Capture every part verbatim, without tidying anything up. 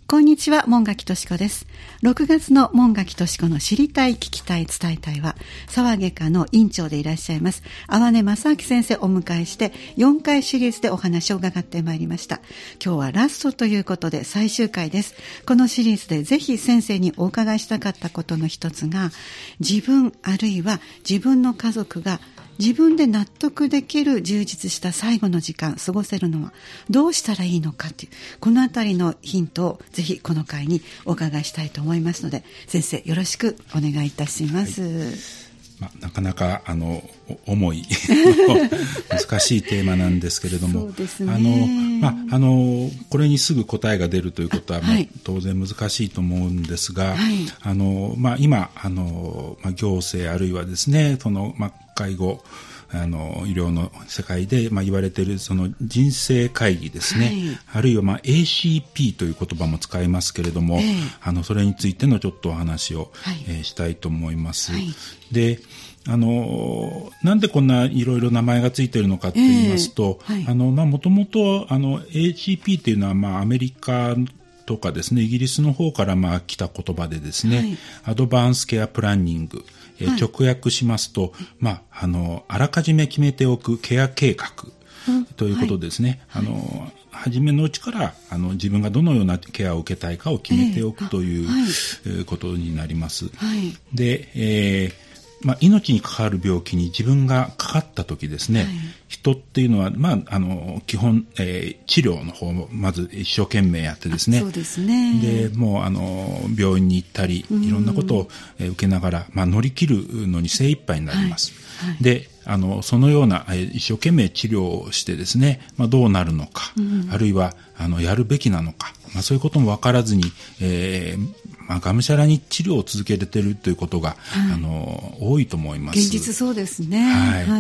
こんにちは、門垣敏子です。ろくがつの門垣敏子の知りたい、聞きたい、伝えたいは、沢外科の院長でいらっしゃいます粟根正明先生をお迎えしてよんかいシリーズでお話を伺ってまいりました。今日はラストということで最終回です。このシリーズでぜひ先生にお伺いしたかったことの一つが、自分あるいは自分の家族が自分で納得できる充実した最後の時間過ごせるのはどうしたらいいのかという、このあたりのヒントをぜひこの回にお伺いしたいと思いますので、先生よろしくお願いいたします。はい、 まあ、なかなかあの重い難しいテーマなんですけれども、 そうですね、 あの、まあ、あのこれにすぐ答えが出るということは、まあ、当然難しいと思うんですが、はい、あのまあ、今あの、まあ、行政あるいはですね、その、まあ、介護あの医療の世界で、まあ、言われているその人生会議ですね、はい、あるいは、まあ、エーシーピー という言葉も使いますけれども、えー、あのそれについてのちょっとお話を、はい、えー、したいと思います。はい、であのなんでこんないろいろ名前がついているのかと言いますと、えーはい、あのまあ、もともとあの エーシーピー というのは、まあ、アメリカとかですね、イギリスの方からまあ来た言葉でですね、はい、アドバンスケアプランニング、えー、直訳しますと、まあ、あのあらかじめ決めておくケア計画ということですね。はい、あの初めのうちからあの自分がどのようなケアを受けたいかを決めておくという、えーはい、ことになります。はい、で、えーまあ、命に関わる病気に自分がかかった時ですね、はい、人っていうのは、まあ、あの基本、えー、治療の方もまず一生懸命やってですね、 そうですね、でもうあの病院に行ったりいろんなことを、えー、受けながら、まあ、乗り切るのに精一杯になります。はいはい、であのそのような、えー、一生懸命治療をしてですね、まあ、どうなるのか、うん、あるいはあのやるべきなのか、まあ、そういうことも分からずに、えーまあ、がむしゃらに治療を続けているということが、はい、あの多いと思います。 現実そうですね。 はいはい、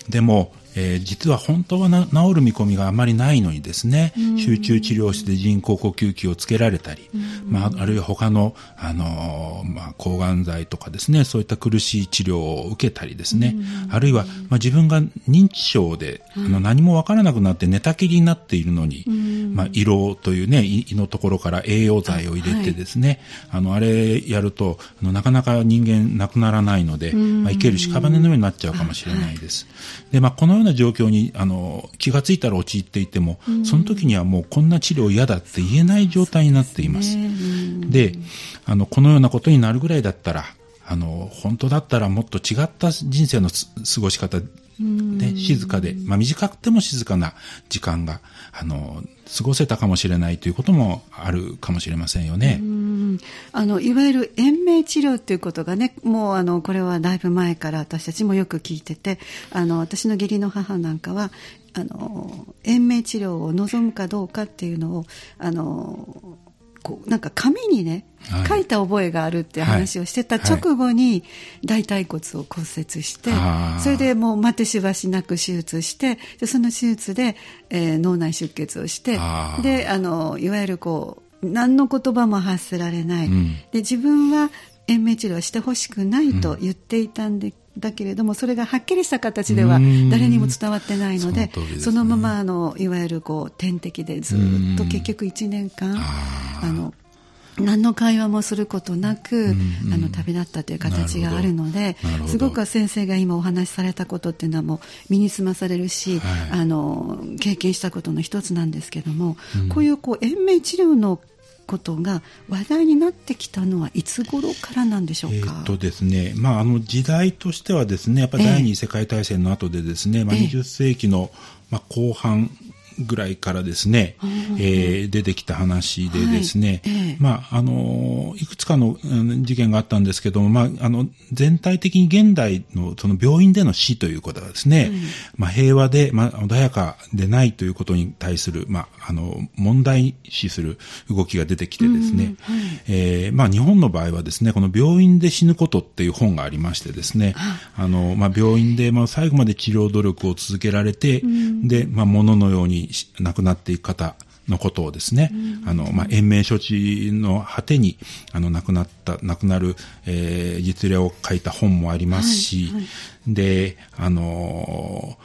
でも、えー、実は本当はな治る見込みがあまりないのにですね、集中治療室で人工呼吸器をつけられたり、まあ、あるいは他の、あのーまあ、抗がん剤とかですね、そういった苦しい治療を受けたりですね、あるいは、まあ、自分が認知症で、あの何もわからなくなって寝たきりになっているのに、まあ、胃ろうというね、胃のところから栄養剤を入れてですね、はい、あのあれやるとあのなかなか人間亡くならないので、まあ、生ける屍のようになっちゃうかもしれないです。で、まあ、このような状況にあの気がついたら陥っていても、その時にはもうこんな治療嫌だって言えない状態になっています。で、あのこのようなことになるぐらいだったら、あの本当だったらもっと違った人生の過ごし方で、静かで、まあ、短くても静かな時間があの過ごせたかもしれないということもあるかもしれませんよね。 うん、あのいわゆる延命治療ということがね、もうあのこれはだいぶ前から私たちもよく聞いてて、あの私の義理の母なんかはあの延命治療を望むかどうかっていうのをあのこうなんか紙にね、はい、書いた覚えがあるっていう話をしてた直後に大腿骨を骨折して、はい、それでもう待てしばしなく手術して、でその手術で、えー、脳内出血をして、であのいわゆるこう何の言葉も発せられない、うん、で自分は延命治療はしてほしくないと言っていたんで、うんだけれども、それがはっきりした形では誰にも伝わってないので、 そ, で、ね、そのままあのいわゆるこう点滴でずっと結局いちねんかんあの何の会話もすることなくあの旅立ったという形があるので、すごく先生が今お話しされたことっていうのはもう身につまされるし、はい、あの経験したことの一つなんですけども、こういうこう延命治療のことが話題になってきたのはいつ頃からなんでしょうか。 えーとですね、まあ、あの時代としてはですね、やっぱり第二次世界大戦の後でですね、えーまあ、にじゅっせいきの、まあ、後半ぐらいからですね、えー、出てきた話でですね、はいええ、まああのいくつかの、うん、事件があったんですけども、まああの全体的に現代のその病院での死ということはですね、うんまあ、平和で、まあ、穏やかでないということに対する、まああの問題視する動きが出てきてですね、うんはいえー、まあ日本の場合はですね、この病院で死ぬことっていう本がありましてですね、あのまあ病院でまあ最後まで治療努力を続けられて、うん、でまあ物のように亡くなっていく方のことをですね、うん、あの、まあ、延命処置の果てに、あの、亡くなった、亡くなる、えー、実例を書いた本もありますし、はいはい、で、あのー、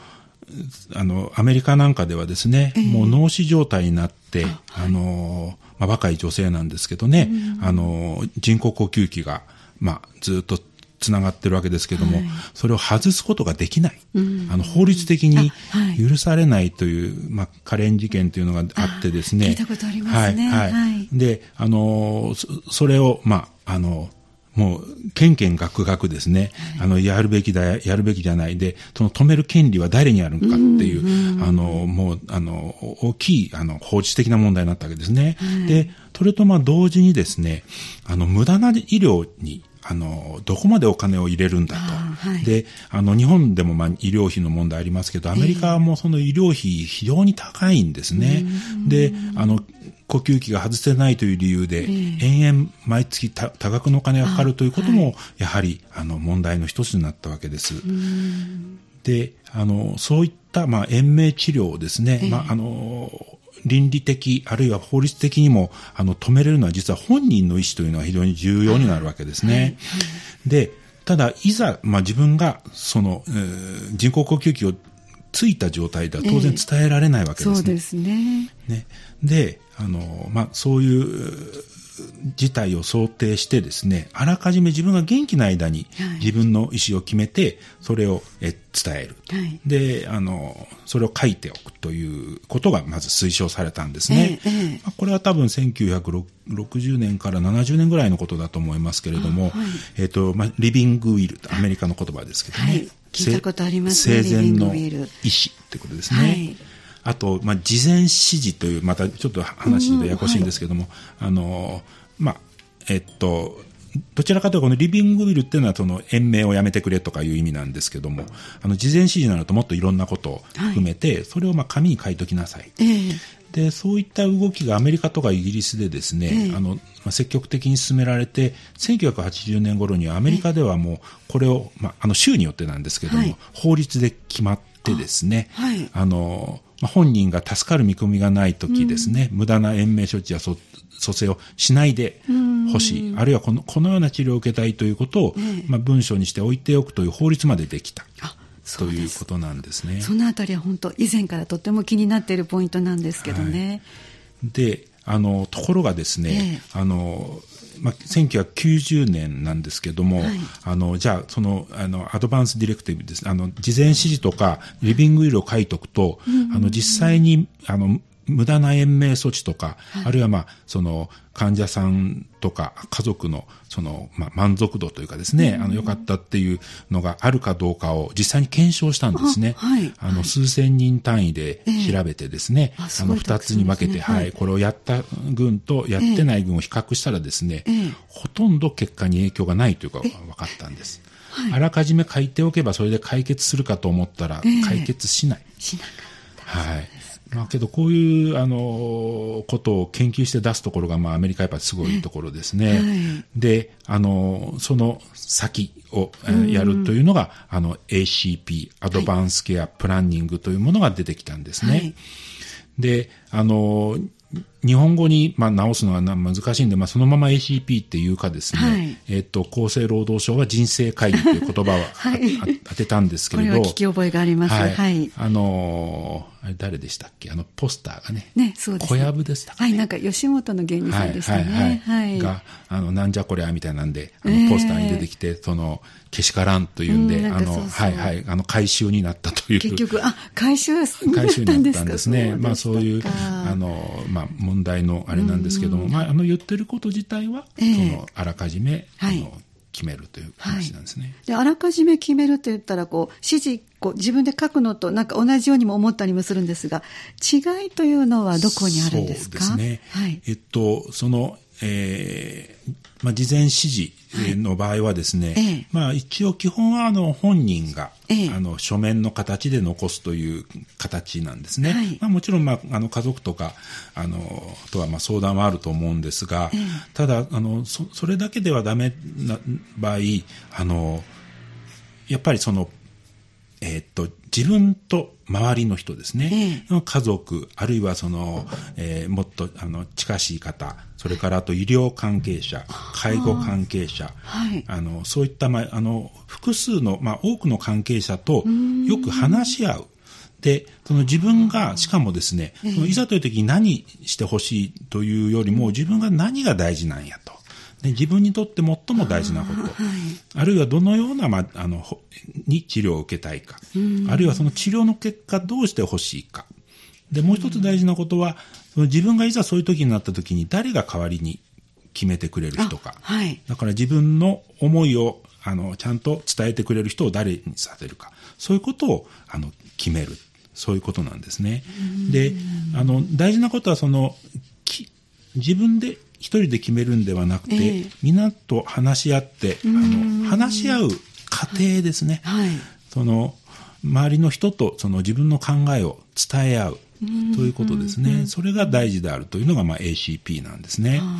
あのアメリカなんかではですね、えー、もう脳死状態になって、あ、あのまあ、若い女性なんですけどね、うん、あの人工呼吸器が、まあ、ずっとつながってるわけですけども、はい、それを外すことができない、うん、あの法律的に許されないという、はい、まあ、可憐事件というのがあってですね、 聞いたことありますね。 はいはいはい、で、あのそ、それを、まあ、あのもう、けんけんがくがくですね、はい、あの、やるべきだ、やるべきじゃない。で、その止める権利は誰にあるのかっていう、うんうん、あの、もう、あの、大きい、あの、法律的な問題になったわけですね。はい、で、それとまあ同時にですね、あの、無駄な医療に、あの、どこまでお金を入れるんだと。はい、で、あの、日本でもまあ医療費の問題ありますけど、アメリカもその医療費非常に高いんですね。えー、で、あの、呼吸器が外せないという理由で、えー、延々毎月多額のお金がかかるということも、はい、やはり、あの、問題の一つになったわけです。で、あの、そういった、まあ、延命治療をですね、えー、まあ、あの、倫理的あるいは法律的にもあの止めれるのは実は本人の意思というのは非常に重要になるわけですね。はいはい、で、ただいざ、まあ、自分がその、えー、人工呼吸器をついた状態では当然伝えられないわけですね。 えー、そうですね。 ね、で、あの、まあ、そういう事態を想定してですね、あらかじめ自分が元気な間に自分の意思を決めてそれをえ伝える、はい、で、あのそれを書いておくということがまず推奨されたんですね。えーえーまあ、これは多分せんきゅうひゃくろくじゅうねんからななじゅうねんぐらいのことだと思いますけれども、はい、えーとまあ、リビングウィル、アメリカの言葉ですけどね、はい、 聞いたことありますね。 生前の意思ということですね。はい、あと、まあ、事前指示という、またちょっと話でややこしいんですけども、うん、はい、あの、まあ、えっと、どちらかというとこのリビングウィルっていうのはその延命をやめてくれとかいう意味なんですけども、あの事前指示になるともっといろんなことを含めて、はい、それをまあ紙に書いときなさい。えー、で、そういった動きがアメリカとかイギリスでですね、えー、あの、まあ、積極的に進められて、せんきゅうひゃくはちじゅうねん頃にはアメリカではもうこれを、まあ、あの州によってなんですけども、はい、法律で決まってですね、あ、はい、あの、まあ、本人が助かる見込みがないときですね、うん、無駄な延命処置や蘇生をしないでほしい、あるいはこの、このような治療を受けたいということを、ええ、まあ、文章にして置いておくという法律までできたということなんですね。 そのあたりは本当以前からとっても気になっているポイントなんですけどね。 はい、で、あのところがですね、ええ、あのまあ、せんきゅうひゃくきゅうじゅうねんなんですけども、はい、あのじゃあそのあのアドバンスディレクティブですね、あの事前指示とかリビングウィルを書いておくと、うんうんうん、あの実際にあの無駄な延命措置とか、はい、あるいはまあその患者さんとか家族のそのまあ満足度というかですね、うん、あの良かったっていうのがあるかどうかを実際に検証したんですね。あ、はい、あの数千人単位で調べてですね、えー、あの二つに分けて、ね、はい、これをやった群とやってない群を比較したらですね、えー、ほとんど結果に影響がないというか分かったんです。はい、あらかじめ書いておけばそれで解決するかと思ったら解決しない。 えー、しなかった。 はい。まあ、けどこういうあのことを研究して出すところがまあアメリカやっぱりすごいところですね。はい、で、あのその先をやるというのが、うん、あの エーシーピー アドバンスケアプランニングというものが出てきたんですね。はい、で、あの日本語にまあ直すのは難しいんで、まあ、そのまま エーシーピー っていうかですね、はい、えっと、厚生労働省は人生会議という言葉を、はい、当てたんですけれど、 これは聞き覚えがあります。はい。はい、 あのー、あれ誰でしたっけ、あのポスターがね、 ね、そうですね、 小籔でしたかね。 はい、なんか吉本の芸人さんでしたね。はい、はいはい、 が、あの、なんじゃこりゃみたいなんで、あのポスターに出てきて、えー、その、けしからんというんで、うん、あの、そうそう、はいはい、あの、回収になったという。 結局、あ、回収になったんですか。 回収になったんですね。まあそういう、あの、まあ問題のあれなんですけども、まああの言ってること自体は、えー、その、あらかじめ、はい、あの、決めるという話なんですね。はい、 で、あらかじめ決めると言ったら、こう、指示、こう、自分で書くのとなんか同じようにも思ったりもするんですが、違いというのはどこにあるんですか？ そうですね。はい。えっと、その、えー、まあ、事前指示の場合はですね、はい、ええ、まあ、一応基本はあの本人が、ええ、あの書面の形で残すという形なんですね。はい、まあ、もちろん、まあ、あの家族とかあのとはまあ相談はあると思うんですが、ええ、ただあの そ, それだけではダメな場合、あのやっぱりその、えー、っと自分と周りの人ですね、ええ、家族あるいはその、えー、もっとあの近しい方、それからあと医療関係者、介護関係者、はい、あのそういった、まあ、あの複数の、まあ、多くの関係者とよく話し合う。 で、その自分が、しかもですね、 ええ、 そのいざという時に何してほしいというよりも、自分が何が大事なんやと。で、自分にとって最も大事なこと。あ,、はい、あるいはどのような、まあ、あの、に治療を受けたいか。あるいはその治療の結果どうしてほしいか。で、もう一つ大事なことは、その自分がいざそういう時になった時に誰が代わりに決めてくれる人か。 はい、だから自分の思いを、あの、ちゃんと伝えてくれる人を誰にさせるか。そういうことを、あの、決める。そういうことなんですね。で、あの、大事なことは、その、自分で一人で決めるんではなくて、えー、みんなと話し合って、あの、話し合う過程ですね。はい。その、周りの人とその自分の考えを伝え合うということですね。それが大事であるというのが、まあ、エーシーピー なんですね。はい、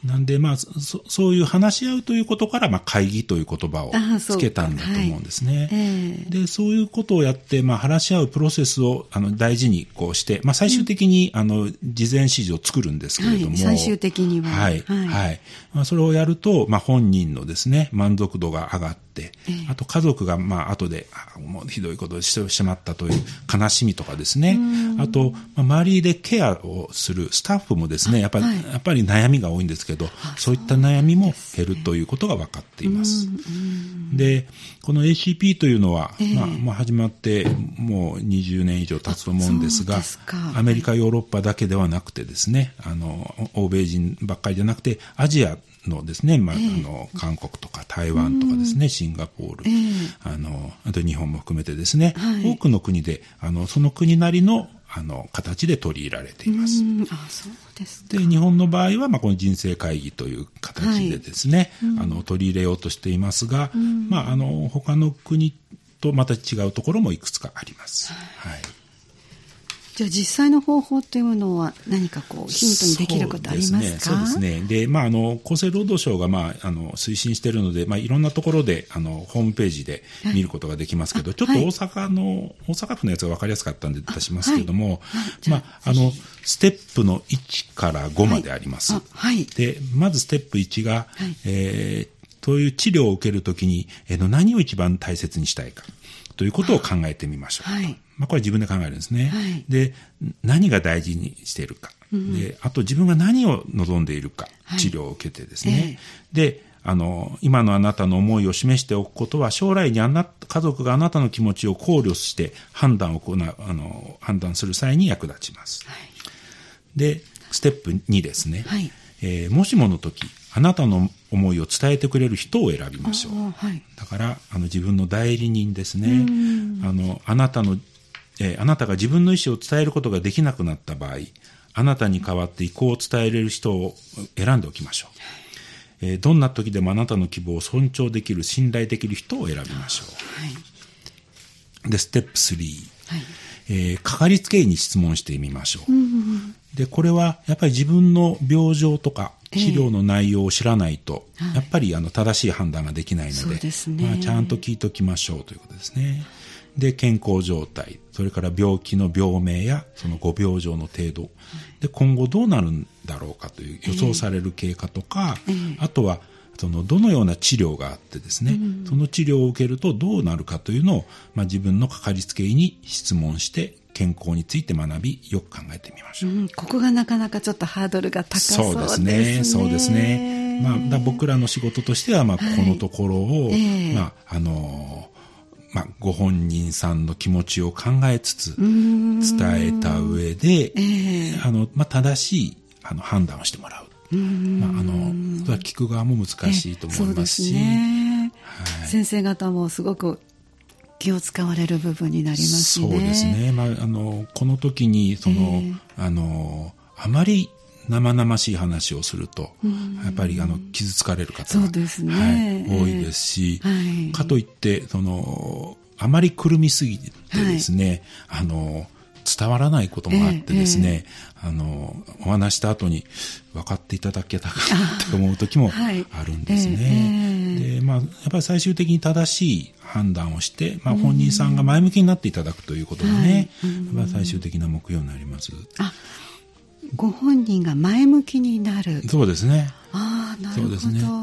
なんで、まあ、そ、そういう話し合うということから、まあ、会議という言葉をつけたんだと思うんですね。はいえー、で、そういうことをやって、まあ、話し合うプロセスを、あの、大事にこうして、まあ、最終的に、うん、あの、事前指示を作るんですけれども。はい、 最終的には。 はい。はい。はい、まあ、それをやると、まあ、本人のですね、満足度が上がって、えー、あと家族が、まあ、後で、あ、もうひどいことをしてしまったという悲しみとかですね。あと、まあ、周りでケアをするスタッフもですね、やっぱり、はい、やっぱり悩みが多いんですけど、そういった悩みも減るということが分かっています。で、この エーシーピー というのは、えーまあ、まあ始まってもうにじゅうねん以上経つと思うんですが、アメリカ、ヨーロッパだけではなくてですね、あの、欧米人ばっかりじゃなくて、アジアのですね、まあ、えー、あの、韓国とか台湾とかですね、シンガポール、えー、あの、あと日本も含めてですね、はい、多くの国で、あの、その国なりのあの形で取り入れられています。 あ、そうですか。 で、日本の場合は、まあ、この人生会議という形でですね、はい、あの取り入れようとしていますが、まあ、あの他の国とまた違うところもいくつかあります。はい。 じゃあ実際の方法というのは何かこうヒントにできることありますか？ そうですね。そうですね。で、まあ、あの、厚生労働省が、まあ、あの、推進しているので、まあ、いろんなところで、あの、ホームページで見ることができますけど、はい、ちょっと大阪の、はい、大阪府のやつが分かりやすかったんで出しますけども、はいはい、まあ、あの、ステップのいちからごまであります。はいはい、で、まずステップいちが、はい、えー、そういう治療を受けるときに、えー、何を一番大切にしたいかということを考えてみましょう。はい。まあ、これ自分で考えるんですね。はい、で、何が大事にしているか、うん。で、あと自分が何を望んでいるか、はい、治療を受けてですね。えー、で、あの、今のあなたの思いを示しておくことは、将来にあなた、家族があなたの気持ちを考慮して判断を行う、あの、判断する際に役立ちます。はい、で、ステップにですね。はい、えー、もしもの時、あなたの思いを伝えてくれる人を選びましょう。はい、だから、あの、自分の代理人ですね。あの、あなたの、えー、あなたが自分の意思を伝えることができなくなった場合、あなたに代わって意向を伝えれる人を選んでおきましょう。えー、どんな時でもあなたの希望を尊重できる、信頼できる人を選びましょう。はい、で、ステップスリー。はい、えー、かかりつけ医に質問してみましょう。うんうん、で、これはやっぱり自分の病状とか治療の内容を知らないと、えー、やっぱりあの正しい判断ができないので、そうですね、まあ、ちゃんと聞いておきましょうということですね。で、健康状態、それから病気の病名やそのご病状の程度、で、今後どうなるんだろうかという予想される経過とか、えー、あとはそのどのような治療があってですね、うん、その治療を受けるとどうなるかというのを、まあ、自分のかかりつけ医に質問して健康について学び、よく考えてみましょう。うん、 ここがなかなかちょっとハードルが高そうですね。そうですね。そうですね。まあ、だ僕らの仕事としては、まあ、ここのところを、はい、えー、まあ、あのー、まあ、ご本人さんの気持ちを考えつつ伝えた上で、えー、あの、まあ、正しいあの判断をしてもらう。まあ、あの、それは聞く側も難しいと思いますし、 ね、はい、先生方もすごく気を使われる部分になりますね。 そうですね。まあ、あの、この時に、その、えー、あの、あまり生々しい話をすると、やっぱりあの傷つかれる方が、 そうですね、 はい、多いですし、 はい、 かといってそのあまりくるみすぎてですね、はい、あの伝わらないこともあってですね、えーえー、あのお話した後に分かっていただけたかなって思う時もあるんですね。はい、えー、で、まあ、やっぱり最終的に正しい判断をして、まあ、本人さんが前向きになっていただくということがね、はい、やっぱ最終的な目標になります。 あ、ご本人が前向きになる。 そうですね。 ああ、なるほど。そうですね。 あ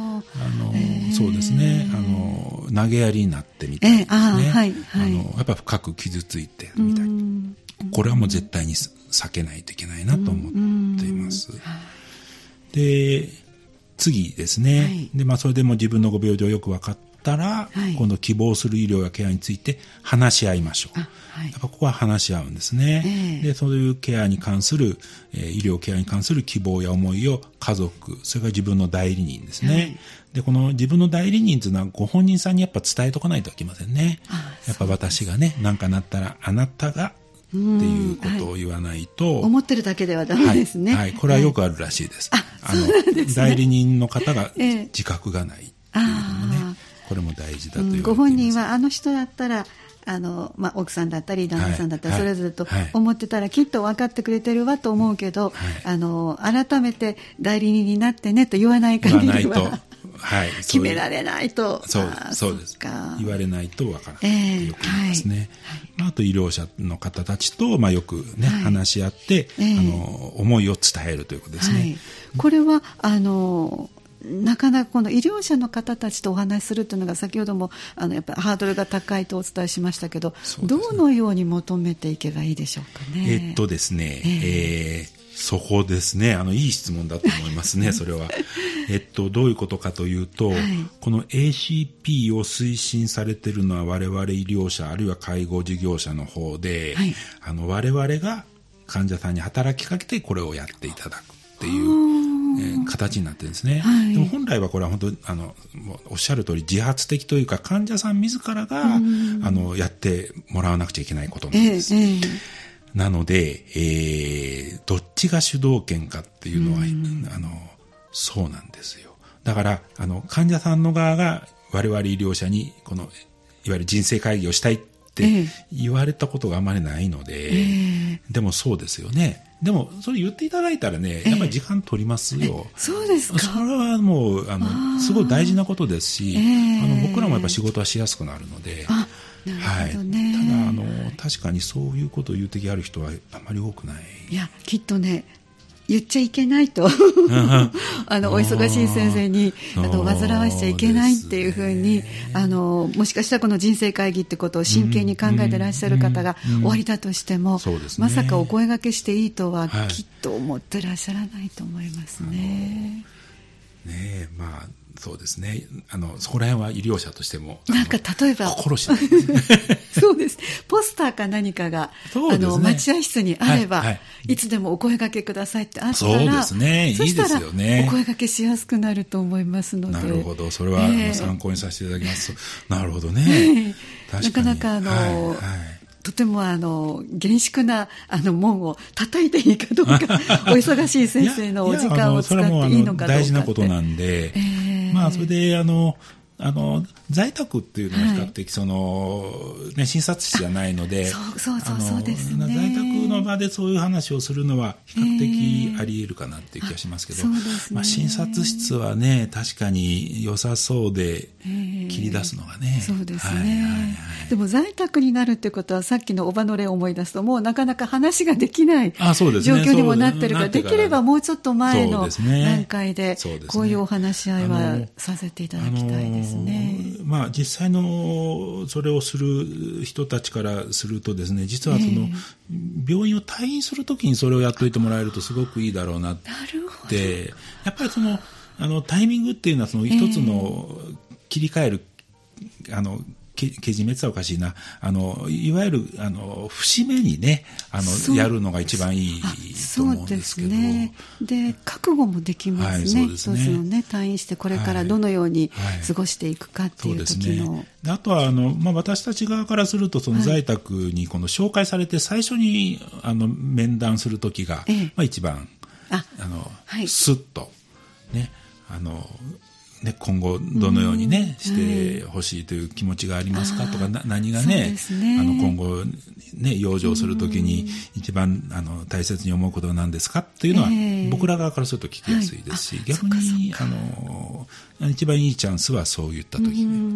のそうですね、あの投げやりになってみたいですね、えーあはいはい、あのやっぱ深く傷ついてるみたい、これはもう絶対に避けないといけないなと思っています。で次ですね、はい、でまあ、それでも自分のご病状よく分かったら、はい、今度希望する医療やケアについて話し合いましょう。はい、やっぱここは話し合うんですね、えー、でそういうケアに関する、えー、医療ケアに関する希望や思いを家族、それから自分の代理人ですね、はい、でこの自分の代理人というのはご本人さんにやっぱ伝えとかないといけませんね。やっぱ私がね何かなったらあなたがっていうことを言わないと、はい、 思ってるだけではダメですね、 はいはい、これはよくあるらしいです、はい、あの、ね、代理人の方が自覚がないっていうのもね、えー、これも大事だと言われています、うん、ご本人はあの人だったらあの、まあ、奥さんだったり旦那さんだったり、はい、それぞれと思ってたら、はい、きっと分かってくれてるわと思うけど、はい、あの改めて代理人になってねと言わない限りははい、決められないと。 そう、そうです。言われないとわからない、えー、よく言いますね、はい、あと医療者の方たちと、まあ、よく、ね、はい、話し合って、えー、あの思いを伝えるということですね、はい、 これはあのなかなかこの医療者の方たちとお話しするというのが先ほどもあのやっぱりハードルが高いとお伝えしましたけど、ね、どのように求めていけばいいでしょうかね。 えっとですね、えーえーそこですね、あのいい質問だと思いますねそれは、えっと、どういうことかというと、はい、この エーシーピー を推進されているのは我々医療者あるいは介護事業者の方で、はい、あの我々が患者さんに働きかけてこれをやっていただくっていう、えー、形になってるんですね、はい、でも本来はこれは本当にあのおっしゃる通り自発的というか患者さん自らがあのやってもらわなくちゃいけないことなんです、えーえーなので、えー、どっちが主導権かっていうのは、うん、あのそうなんですよ。だからあの患者さんの側が我々医療者にこのいわゆる人生会議をしたいって言われたことがあまりないので、えー、でもそうですよね。でもそれ言っていただいたらね、やっぱり時間取りますよ、 えー、そうですか。 それはもうあのすごい大事なことですし、えー、あの僕らもやっぱ仕事はしやすくなるので、 あなるほどね、 はい、ただあの確かにそういうことを言う時ある人はあまり多くない。 いやきっとね言っちゃいけないとあのお忙しい先生にあの煩わしちゃいけないっていうふうに、あのもしかしたらこの人生会議ってことを真剣に考えてらっしゃる方がおありだとしても、うんうんうん、まさかお声掛けしていいとはきっと思ってらっしゃらないと思いますね、はい、ねえ、まあそうですね、あのそこら辺は医療者としてもなんか例えば心しないそうです、ポスターか何かが、ね、あの待合室にあれば、はいはい、いつでもお声掛けくださいってあったら、 そうですね、いいですよね、 お声掛けしやすくなると思いますので。 なるほど、それは、えー、参考にさせていただきます。なるほどね、 えー、確かになかなかあの、はいはい、とてもあの厳粛なあの門を叩いていいかどうかお忙しい先生のお時間を使っていいのかどうかって、 大事なことなんで、えー、まあそれであのあの在宅っていうのは比較的その、はいね、診察室じゃないので、 そうそうそうそうですね、 在宅の場でそういう話をするのは比較的あり得るかなっていう気がしますけど、えーそうですね、まあ、診察室はね確かに良さそうで切り出すのがね、 えー、そうですね、はいはいはい、でも在宅になるってことはさっきのおばの例を思い出すともうなかなか話ができない状況にもなってるから、できればもうちょっと前の段階でこういうお話し合いはさせていただきたいですね。 まあ、実際のそれをする人たちからするとですね、実はその、えー、病院を退院するときにそれをやっといてもらえるとすごくいいだろうなって、なるほど、やっぱりそのあのタイミングっていうのはその一つの切り替える、えー、あのけけじめっておかしいな、あのいわゆるあの節目にねあのやるのが一番いいと思うんですけど、そうですね、で覚悟もできますね、はい、そうですね、一つのね退院してこれからどのように過ごしていくかっていう時の、はいはい、 であとはあの、まあ、私たち側からするとその在宅にこの紹介されて最初にあの面談する時が、ええ、まあ、一番ああの、はい、スッとねあのね、今後どのように、ね、してほしいという気持ちがありますかとか、な何が ね, ねあの今後、ね、養生するときに一番あの大切に思うことは何ですかというのは、えー、僕ら側からすると聞きやすいですし、はい、逆にあの一番いいチャンスはそういったときに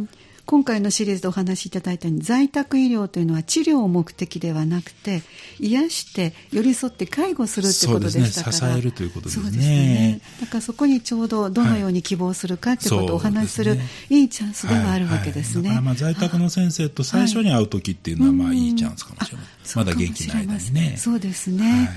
今回のシリーズでお話しいただいたように、在宅医療というのは治療を目的ではなくて、癒して寄り添って介護するということでしたから、 そうですね、支えるということですね。 そうですね。だからそこにちょうどどのように希望するかということをお話しするいいチャンスではあるわけですね。 はいはい、だからまあ在宅の先生と最初に会う時っていうのはまあいいチャンスかもしれない。まだ元気な間にね。 そうですね。わ、はいはい、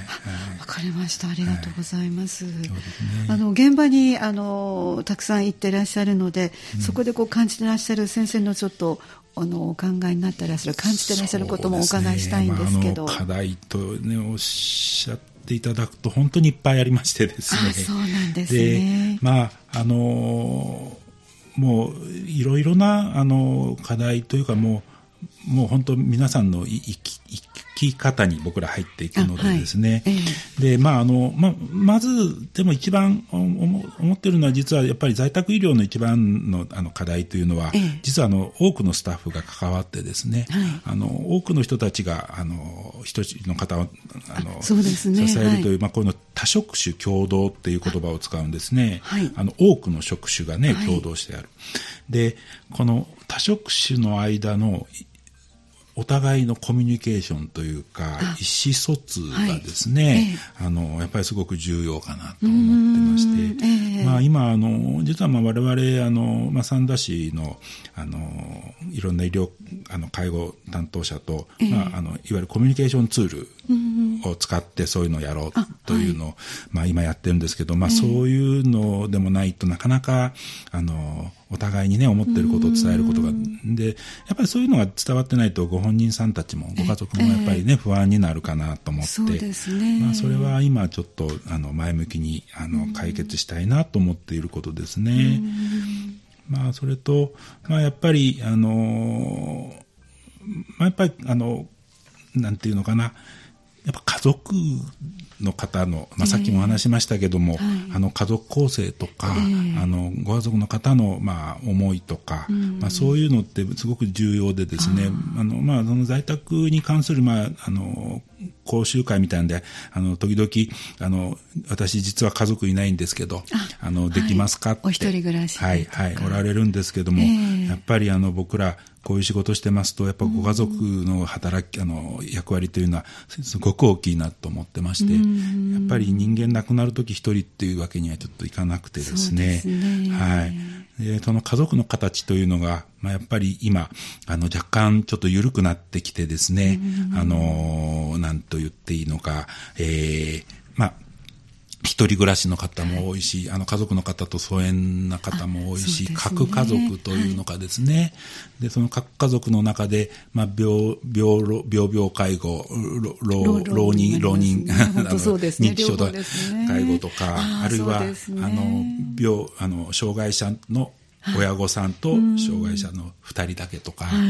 かりました。ありがとうございます。はい、 そうですね、 あの現場にあのたくさん行ってらっしゃるので、うん、そこでこう感じてらっしゃる先生のちょっとあのお考えになったらっしゃる感じてらっしゃることもお伺いしたいんですけど、 ね、まあ、あの課題と、ね、おっしゃっていただくと本当にいっぱいありましてですね。 あ、そうなんですね。 で、まああのもういろいろなあの課題というか、もうもう本当皆さんの生き生き方に僕ら入っていくのでですね、はい、ええ、でまああのままずでも一番思っているのは、実はやっぱり在宅医療の一番のあの課題というのは、ええ、実はあの多くのスタッフが関わってですね、はい、あの多くの人たちがあの一人の方をあのそうですね、支えるという、はい、まあ、この多職種共同っていう言葉を使うんですね。はい、あの多くの職種がね、はい、共同してある。でこの多職種の間のお互いのコミュニケーションというか意思疎通がですね、はい、ええ、あのやっぱりすごく重要かなと思ってまして、ええ、まあ、今あの実はまあ我々あの、まあ、三田市のあのいろんな医療あの介護担当者と、ええ、まあ、あのいわゆるコミュニケーションツールを使ってそういうのをやろうというのを、はい、まあ、今やってるんですけど、まあ、そういうのでもないとなかなかあのお互いにね思っていることを伝えることがで、やっぱりそういうのが伝わってないとご本人さんたちもご家族もやっぱりね、えー、不安になるかなと思って、そうですね、まあ、それは今ちょっとあの前向きにあの解決したいなと思っていることですね。まあ、それと、まあ、やっぱりあの、まあ、やっぱりあのなんていうのかな、やっぱ家族の方の、まあ、さっきも話しましたけども、えーはい、あの家族構成とか、えー、あのご家族の方の、まあ、思いとか、うん、まあ、そういうのってすごく重要でですね、あの、まあ、その在宅に関する、まあ、あの講習会みたいなんで、あの時々あの私実は家族いないんですけど、ああのできますかって、 はい、お一人暮らしはいはいおられるんですけども、えー、やっぱりあの僕らこういう仕事してますと、やっぱご家族の働き、あの役割というのはすごく大きいなと思ってまして、やっぱり人間亡くなるとき一人っていうわけにはちょっといかなくてですね、そうですね、はい、でその家族の形というのが、まあ、やっぱり今あの若干ちょっと緩くなってきてですね、あのなんと言っていいのか、えー、まあ一人暮らしの方も多いし、はい、あの家族の方と疎遠な方も多いし、ね、核家族というのかですね、はい、でその核家族の中で、まあ、病病病病介護、老老人老人認知症とか介護とか、あるいは、ね、あの病あの障害者の親御さんと障害者のふたりだけとか、はい、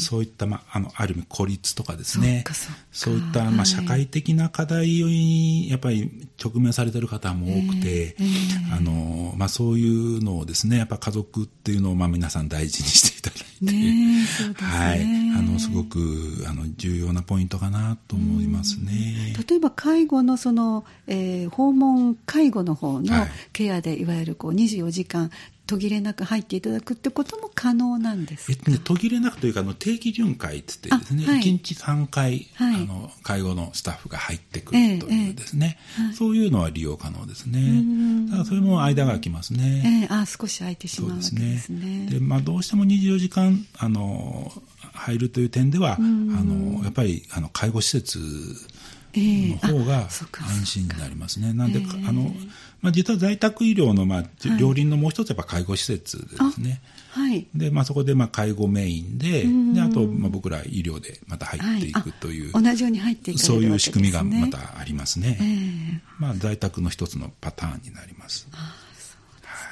そういった、まあ、あのある意味孤立とかですね、そういった、まあ、社会的な課題にやっぱり直面されている方も多くて、えーあのまあ、そういうのをですね、やっぱ家族っていうのを、まあ、皆さん大事にしていただいて、ね、そうですね、はい、あのすごくあの重要なポイントかなと思いますね。 例えば介護のその、えー、訪問介護の方のケアで、はい、いわゆるこうにじゅうよじかん途切れなく入っていただくってことも可能なんですか？ えっとね、途切れなくというか、あの定期巡回って言ってですね、はい、いちにちさんかい、はい、あの介護のスタッフが入ってくるというですね、えーえー、そういうのは利用可能ですね。ただそれも間が空きますね。 えー、あ少し空いてしまうわけですね。 で、まあ、どうしてもにじゅうよじかんあの入るという点では、あのやっぱりあの介護施設の方が安心になりますね。えー、なんで、えー、あのまあ、実は在宅医療の、まあ、両輪のもう一つはやっぱ介護施設ですね。はい、で、まあ、そこでまあ介護メイン で, であとまあ僕ら医療でまた入っていくという、 はい、同じように入っていかれるわけですね。 そういう仕組みがまたありますね。えーまあ、在宅の一つのパターンになります。あ、そうですか。はい、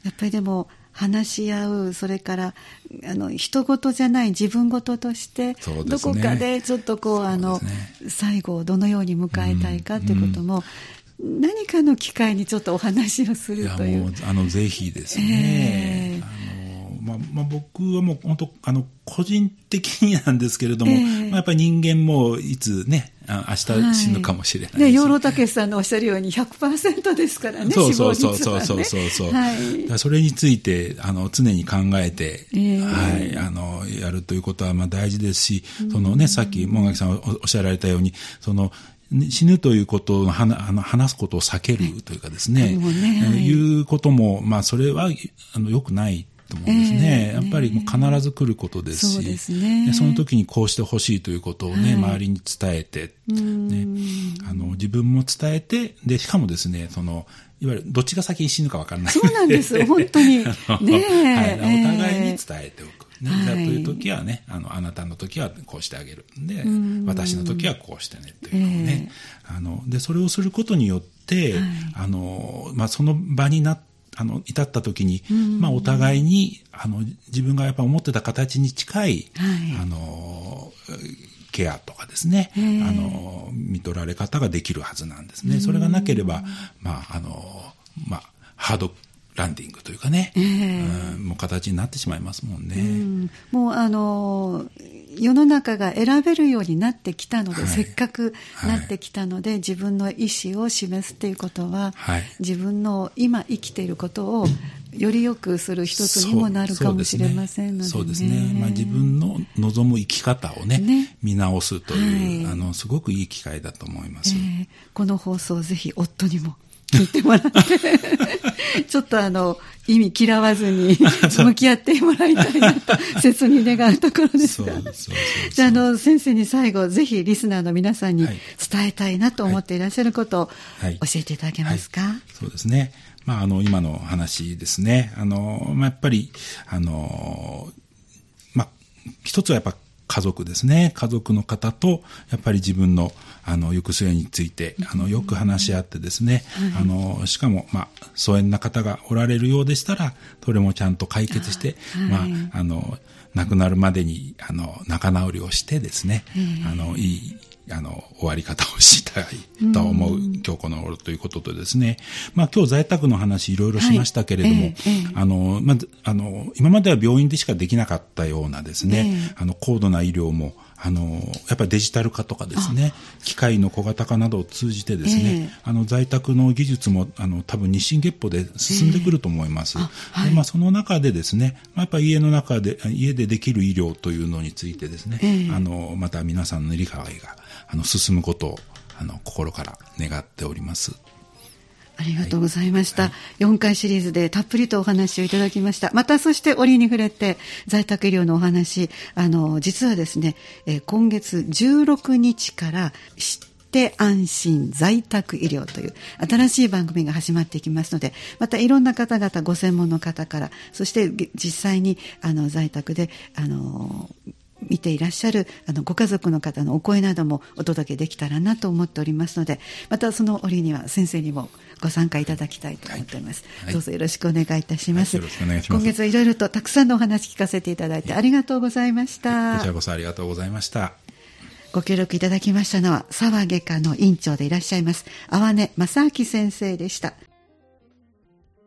やっぱりでも話し合う、それからあの人事じゃない自分事として、ね、どこかでちょっとこう、あの、ね、最後をどのように迎えたいかということも、うんうん、何かの機会にちょっとお話をするという。いやもうあのぜひですね。えーあのまあまあ、僕はもう本当あの個人的になんですけれども、えーまあ、やっぱり人間もいつねあ明日死ぬかもしれないし、 はいね、養老孟さんのおっしゃるように ひゃくパーセント ですからね、 そうそうそう死亡率はね。 そうそうそう、 はい、 だそれについてあの常に考えて、 えーはい、あのやるということはまあ大事ですし、そのね、さっき門垣さんおおっしゃられたように、その死ぬということを話すことを避けるというかですね、ね、はい、いうことも、まあ、それはあの良くないと思うんですね。えー、やっぱりもう必ず来ることですし、 そうですね、 その時にこうしてほしいということをね、はい、周りに伝えて、ね、あの自分も伝えて、でしかもですね、そのいわゆるどっちが先に死ぬか分からない。 そうなんです本当に、ね、はい、 お互いに伝えておく。ね、はい、という時はね、あの、あなたの時はこうしてあげる。で、私の時はこうしてね、というのをね、えー、あの、で、それをすることによって、はい、あの、まあ、その場になっあの、至った時に、まあ、お互いに、あの、自分がやっぱ思ってた形に近い、はい、あの、ケアとかですね、あの、見取られ方ができるはずなんですね。それがなければ、まあ、あの、まあ、ハードランディングというかね、えー、うん、もう形になってしまいますもんね。うん、 もうあの世の中が選べるようになってきたので、はい、せっかくなってきたので、はい、自分の意思を示すということは、はい、自分の今生きていることをより良くする一つにもなるかもしれませんのでね。 そうですね。まあ、自分の望む生き方を ね, ね見直すという、はい、あのすごくいい機会だと思います。 えー、この放送をぜひ夫にも聞いてもらってちょっとあの意味嫌わずに向き合ってもらいたいなと切に願うところですが、じゃあ、あの先生に最後ぜひリスナーの皆さんに伝えたいなと思っていらっしゃることを教えていただけますか。はいはいはい、 そうですね。まあ、あの今の話ですね。あの、まあ、やっぱりあの、まあ、一つはやっぱ家族ですね。家族の方とやっぱり自分のあの行く末についてあのよく話し合ってですね、はい、あのしかもまあ疎遠な方がおられるようでしたらそれもちゃんと解決して、はい、まああの亡くなるまでにあの仲直りをしてですね、あのいいあの終わり方をしたいと思う今日この頃ということとですね、まあ今日在宅の話いろいろしましたけれども、はいえーえー、あのまずあの今までは病院でしかできなかったようなですね、えー、あの高度な医療もあのやっぱりデジタル化とかですね、機械の小型化などを通じてですね、えー、あの在宅の技術もあの多分日進月歩で進んでくると思います。えーはい、でまあ、その中でですね、やっぱり家の中で家でできる医療というのについてですね、えー、あのまた皆さんの理解があの進むことをあの心から願っております。 ありがとうございました、はい、よんかいシリーズでたっぷりとお話をいただきました。またそして折に触れて在宅医療のお話、あの実はですね、えー、今月じゅうろくにちから知って安心在宅医療という新しい番組が始まっていきますので、またいろんな方々ご専門の方から、そして実際にあの在宅であの見ていらっしゃるあのご家族の方のお声などもお届けできたらなと思っておりますので、またその折には先生にもご参加いただきたいと思っております、はい、どうぞよろしくお願いいたします、はい、よろしくお願いします。今月はいろいろとたくさんのお話聞かせていただいてありがとうございました、はい、 こちらこそありがとうございました。 ご協力いただきましたのは沢外科の院長でいらっしゃいます粟根正明先生でした。